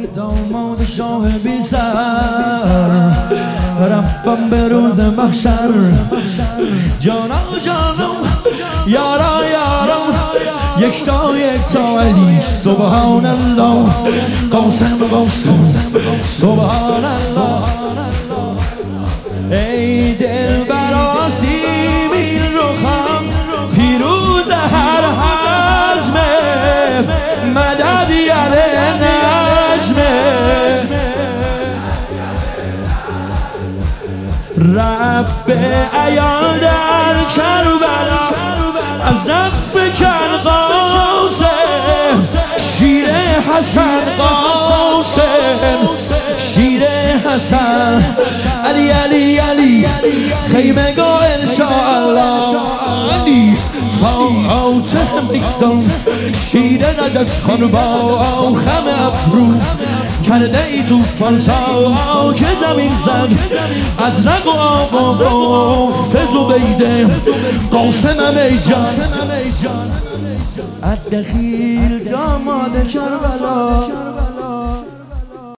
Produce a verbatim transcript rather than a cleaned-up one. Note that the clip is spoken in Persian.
داماد شاه بی سر رفتم به روز محشر. جانا جانا یارا یارا یکتا یکتا علی سبحان الله قاسم قاسم سبحان الله. ای دل براسی می رخم پیروز هر حجمه مدد یله نجمه. رب عیال در کربلا از نقف کن قاسم شیر حسن قاسم شیر حسن علی علی علی خیمه گا انشاءالله علی فاطمه میدان شیر نجس خان با خم ابرو کرده ای توفان سا که زمین زد از رگ و آب و گفت زبیده قاسمم ای جان. الدخیل داماد کربلا